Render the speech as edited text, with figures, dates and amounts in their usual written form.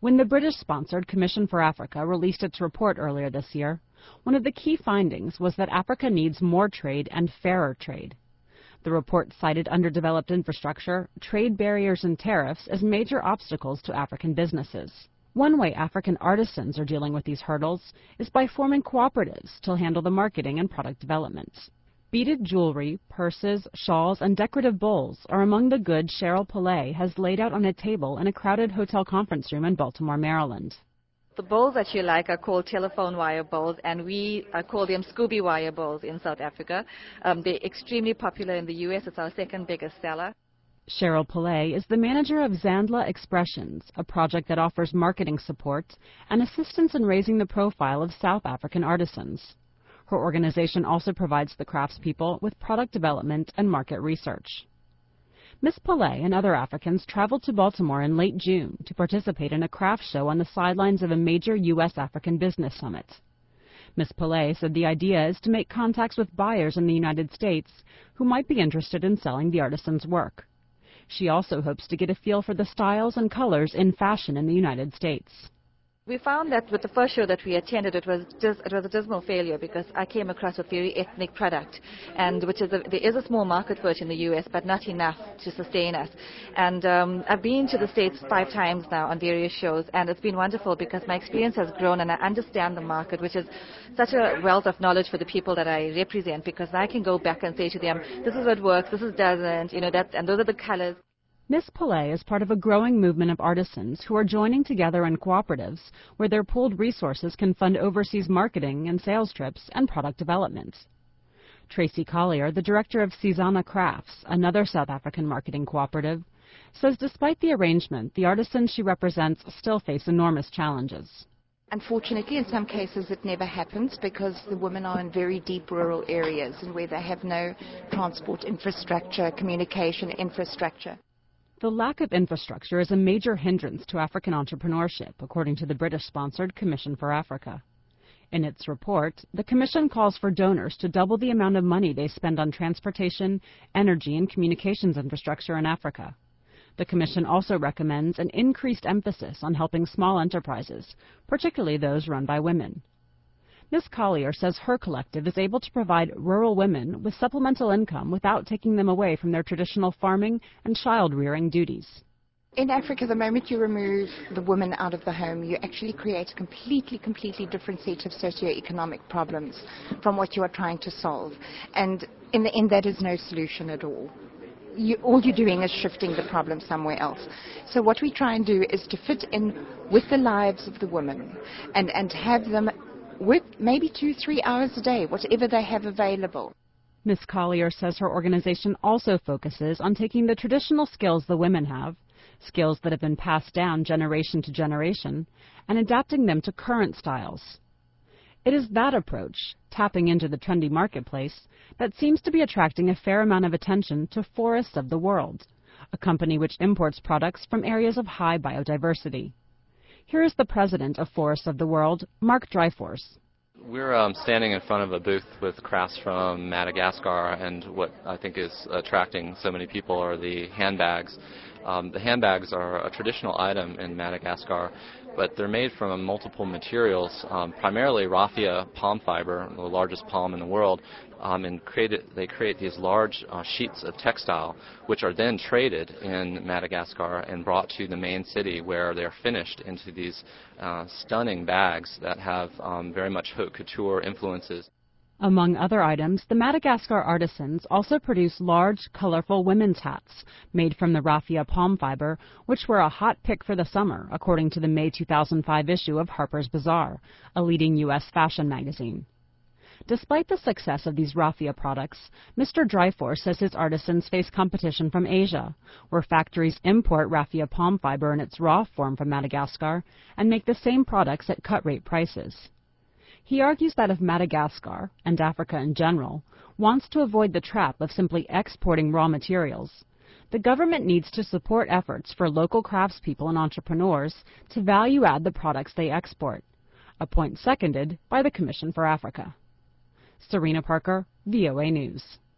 When the British-sponsored Commission for Africa released its report earlier this year, one of the key findings was that Africa needs more trade and fairer trade. The report cited underdeveloped infrastructure, trade barriers and tariffs as major obstacles to African businesses. One way African artisans are dealing with these hurdles is by forming cooperatives to handle the marketing and product development. Beaded jewelry, purses, shawls, and decorative bowls are among the goods Cheryl Pillay has laid out on a table in a crowded hotel conference room in Baltimore, Maryland. The bowls that you like are called telephone wire bowls, and we call them Scooby wire bowls in South Africa. They're extremely popular in the U.S. It's our second biggest seller. Cheryl Pillay is the manager of Zandla Expressions, a project that offers marketing support and assistance in raising the profile of South African artisans. Her organization also provides the craftspeople with product development and market research. Ms. Pillay and other Africans traveled to Baltimore in late June to participate in a craft show on the sidelines of a major U.S. African business summit. Ms. Pillay said the idea is to make contacts with buyers in the United States who might be interested in selling the artisan's work. She also hopes to get a feel for the styles and colors in fashion in the United States. We found that with the first show that we attended, it was a dismal failure because I came across a very ethnic product, and there is a small market for it in the U.S., but not enough to sustain us. And I've been to the States 5 times now on various shows, and it's been wonderful because my experience has grown and I understand the market, which is such a wealth of knowledge for the people that I represent, because I can go back and say to them, this is what works, this is doesn't, and those are the colors. Ms. Pillay is part of a growing movement of artisans who are joining together in cooperatives where their pooled resources can fund overseas marketing and sales trips and product development. Tracy Collier, the director of Sizana Crafts, another South African marketing cooperative, says despite the arrangement, the artisans she represents still face enormous challenges. Unfortunately, in some cases it never happens because the women are in very deep rural areas and where they have no transport infrastructure, communication infrastructure. The lack of infrastructure is a major hindrance to African entrepreneurship, according to the British-sponsored Commission for Africa. In its report, the Commission calls for donors to double the amount of money they spend on transportation, energy, and communications infrastructure in Africa. The Commission also recommends an increased emphasis on helping small enterprises, particularly those run by women. Ms. Collier says her collective is able to provide rural women with supplemental income without taking them away from their traditional farming and child-rearing duties. In Africa, the moment you remove the woman out of the home, you actually create a completely different set of socioeconomic problems from what you are trying to solve. And in the end, that is no solution at all. All you're doing is shifting the problem somewhere else. So what we try and do is to fit in with the lives of the women and have them work maybe 2-3 hours a day, whatever they have available. Ms. Collier says her organization also focuses on taking the traditional skills the women have, skills that have been passed down generation to generation, and adapting them to current styles. It is that approach, tapping into the trendy marketplace, that seems to be attracting a fair amount of attention to Forests of the World, a company which imports products from areas of high biodiversity. Here is the president of Forests of the World, Mark Dryforce. We're standing in front of a booth with crafts from Madagascar, and what I think is attracting so many people are the handbags. The handbags are a traditional item in Madagascar, but they're made from multiple materials, primarily raffia palm fiber, the largest palm in the world, and they create these large sheets of textile, which are then traded in Madagascar and brought to the main city, where they're finished into these stunning bags that have very much haute couture influences. Among other items, the Madagascar artisans also produce large, colorful women's hats made from the raffia palm fiber, which were a hot pick for the summer, according to the May 2005 issue of Harper's Bazaar, a leading U.S. fashion magazine. Despite the success of these raffia products, Mr. Dryforce says his artisans face competition from Asia, where factories import raffia palm fiber in its raw form from Madagascar and make the same products at cut-rate prices. He argues that if Madagascar, and Africa in general, wants to avoid the trap of simply exporting raw materials, the government needs to support efforts for local craftspeople and entrepreneurs to value-add the products they export, a point seconded by the Commission for Africa. Serena Parker, VOA News.